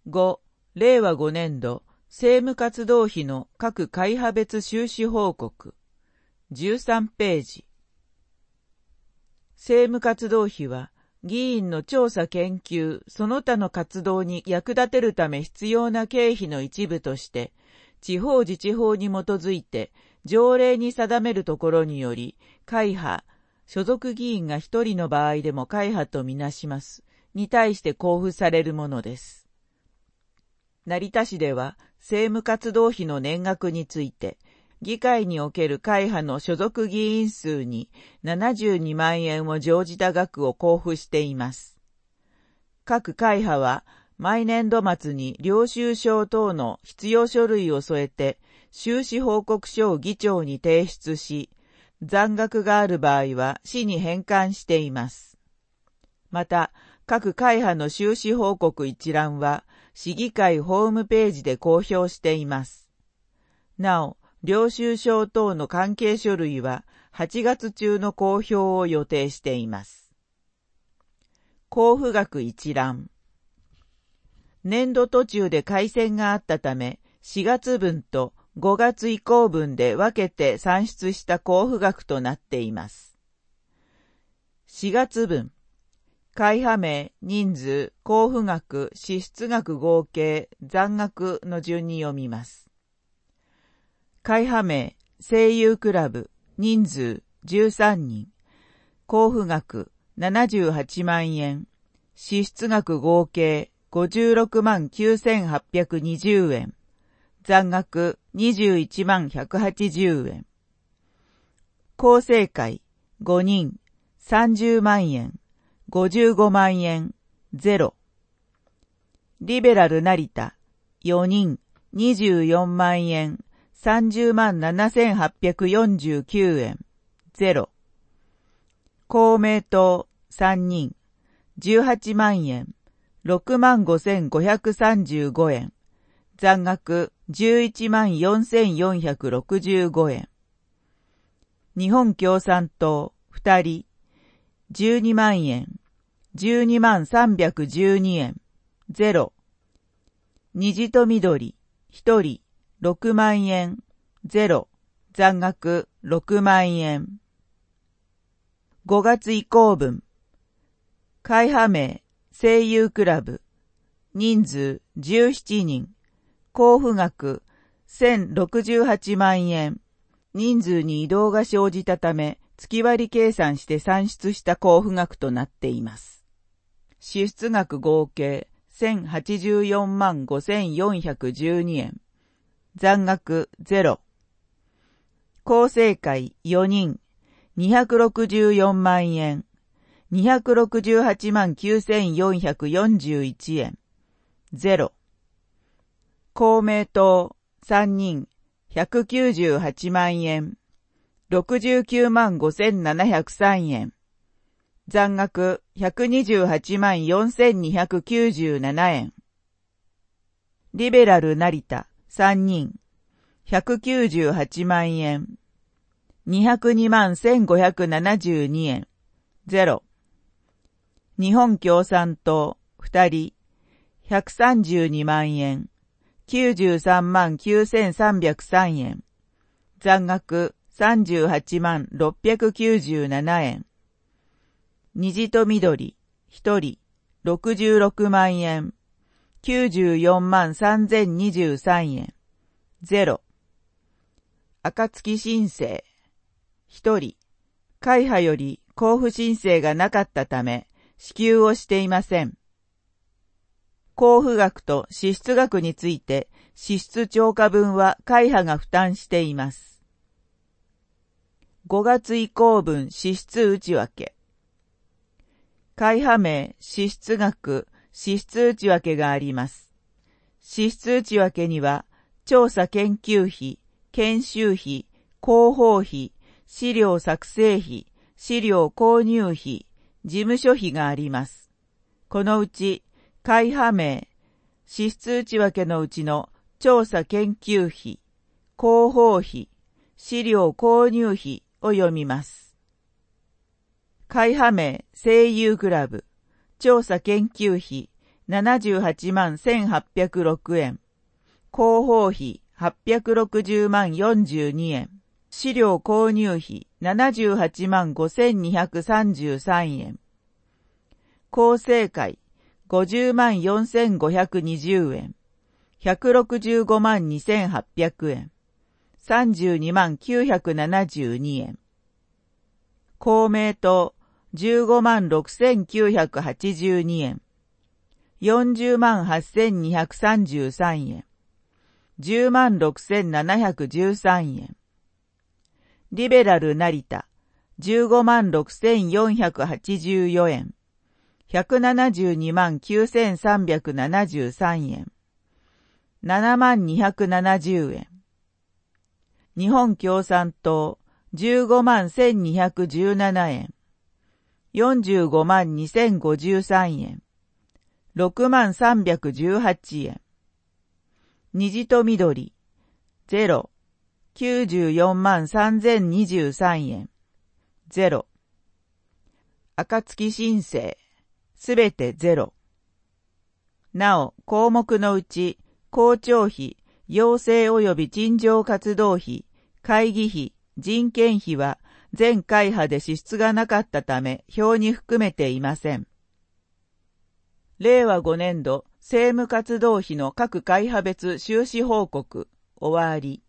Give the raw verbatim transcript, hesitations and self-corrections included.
ご、れいわごねんど政務活動費の各会派別収支報告。じゅうさんページ。政務活動費は、議員の調査研究、その他の活動に役立てるため必要な経費の一部として、地方自治法に基づいて、条例に定めるところにより、会派、所属議員が一人の場合でも会派とみなします、に対して交付されるものです。成田市では、政務活動費の年額について、議会における会派の所属議員数にななじゅうにまんえんを乗じた額を交付しています。各会派は、毎年度末に領収書等の必要書類を添えて、収支報告書を議長に提出し、残額がある場合は市に返還しています。また、各会派の収支報告一覧は、市議会ホームページで公表しています。なお、領収書等の関係書類ははちがつ中の公表を予定しています。交付額一覧。年度途中で改選があったため、しがつぶんとごがつ以降分で分けて算出した交付額となっています。しがつぶん。会派名、人数、交付額、支出額合計、残額の順に読みます。会派名、声優クラブ、人数じゅうさんにん、交付額ななじゅうはちまんえん、支出額合計ごじゅうろくまんきゅうせんはっぴゃくにじゅうえん、残額にじゅういちまんひゃくはちじゅうえん。構成会ごにん、さんじゅうまんえん、ごじゅうごまんえん、ゼロ。リベラル成田よにん、にじゅうよんまんえん、さんじゅうまんななせんはっぴゃくよんじゅうきゅうえん、ゼロ。公明党さんにん、じゅうはちまんえん、ろくまんごせんごひゃくさんじゅうごえん、残額じゅういちまんよんせんよんひゃくろくじゅうごえん。日本共産党ふたり、じゅうにまんえん、じゅうにまんさんびゃくじゅうにえん、ゼロ。虹と緑ひとり、ろくまんえん、ゼロ、残額ろくまんえん。ごがつ以降分。会派名、声優クラブ、人数じゅうななにん、交付額せんろくじゅうはちまんえん、人数に移動が生じたため、月割り計算して算出した交付額となっています。支出額合計せんはちじゅうよんまんごせんよんひゃくじゅうにえん。残額ゼロ。構成会よにん、にひゃくろくじゅうよんまんえん、にひゃくろくじゅうはちまんきゅうせんよんひゃくよんじゅういちえん、ゼロ。公明党さんにん、ひゃくきゅうじゅうはちまんえん、ろくじゅうきゅうまんごせんななひゃくさんえん、残額ひゃくにじゅうはちまんよんせんにひゃくきゅうじゅうななえん。リベラル成田さんにん、ひゃくきゅうじゅうはちまんえん、にひゃくにまんせんごひゃくななじゅうにえん、ゼロ。日本共産党ふたり、ひゃくさんじゅうにまんえん、きゅうじゅうさんまんきゅうせんさんびゃくさんえん、残額さんじゅうはちまんろっぴゃくきゅうじゅうななえん。虹と緑ひとり、ろくじゅうろくまんえん、きゅうじゅうよんまんさんぜんにじゅうさんえん、ゼロ。暁申請ひとり、会派より交付申請がなかったため支給をしていません。交付額と支出額について支出超過分は会派が負担しています。ごがつ以降分支出内訳。会派名、支出額、支出内訳があります。支出内訳には、調査研究費、研修費、広報費、資料作成費、資料購入費、事務所費があります。このうち、会派名、支出内訳のうちの調査研究費、広報費、資料購入費を読みます。会派名、声優クラブ、調査研究費、 ななじゅうはちまんせんはっぴゃくろくえん。広報費はっぴゃくろくじゅうまんよんじゅうにえん。飼料購入費ななじゅうはちまんごせんにひゃくさんじゅうさんえん。構成会ごじゅうまんよんせんごひゃくにじゅうえん。ひゃくろくじゅうごまんにせんはっぴゃくえん。さんじゅうにまんきゅうひゃくななじゅうにえん。公明党じゅうごまんろくせんきゅうひゃくはちじゅうにえん。よんじゅうまんはっせんにひゃくさんじゅうさんえん。じゅうまんろくせんななひゃくじゅうさんえん。リベラル成田じゅうごまんろくせんよんひゃくはちじゅうよえん。ひゃくななじゅうにまんきゅうせんさんびゃくななじゅうさんえん。ななまんにひゃくななじゅうえん。日本共産党じゅうごまんせんにひゃくじゅうななえん。よんじゅうごまんにせんごじゅうさんえん。ろくまんさんびゃくじゅうはちえん。虹と緑ゼロ。きゅうじゅうよんまんさんぜんにじゅうさんえん。ゼロ。暁申請すべてゼロ。なお、項目のうち、校長費、養成及び陳情活動費、会議費、人件費は全会派で支出がなかったため表に含めていません。れいわごねんど政務活動費の各会派別収支報告終わり。